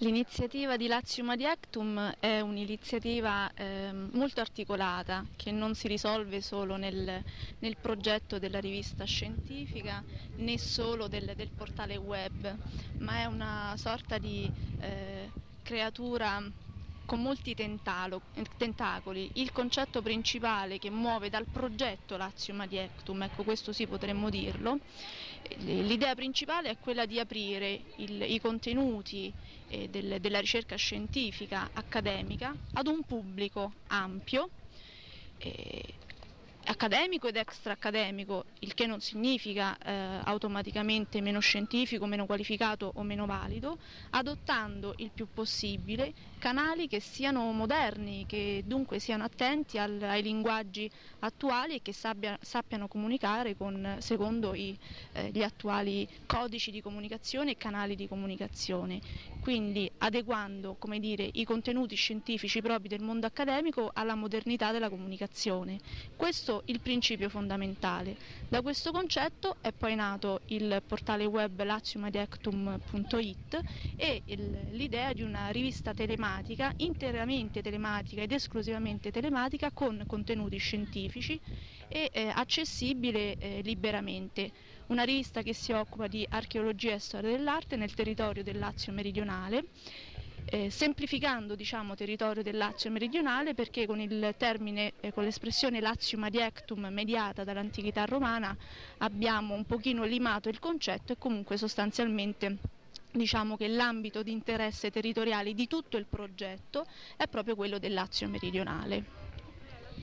L'iniziativa di Latium ad Actum è un'iniziativa molto articolata che non si risolve solo nel progetto della rivista scientifica né solo del portale web, ma è una sorta di creatura con molti tentacoli. Il concetto principale che muove dal progetto Latium ad Actum, ecco, questo sì, potremmo dirlo, l'idea principale è quella di aprire i contenuti della ricerca scientifica accademica ad un pubblico ampio, accademico ed extra-accademico, il che non significa automaticamente meno scientifico, meno qualificato o meno valido, adottando il più possibile canali che siano moderni, che dunque siano attenti ai linguaggi attuali e che sappiano comunicare secondo gli attuali codici di comunicazione e canali di comunicazione, quindi adeguando, come dire, i contenuti scientifici propri del mondo accademico alla modernità della comunicazione. Questo il principio fondamentale. Da questo concetto è poi nato il portale web latiumadiactum.it e l'idea di una rivista telematica, interamente telematica ed esclusivamente telematica, con contenuti scientifici e accessibile liberamente. Una rivista che si occupa di archeologia e storia dell'arte nel territorio del Lazio meridionale, semplificando, diciamo, territorio del Lazio meridionale, perché con il termine, con l'espressione Latium ad Actum mediata dall'antichità romana, abbiamo un pochino limato il concetto e comunque sostanzialmente diciamo che l'ambito di interesse territoriale di tutto il progetto è proprio quello del Lazio meridionale.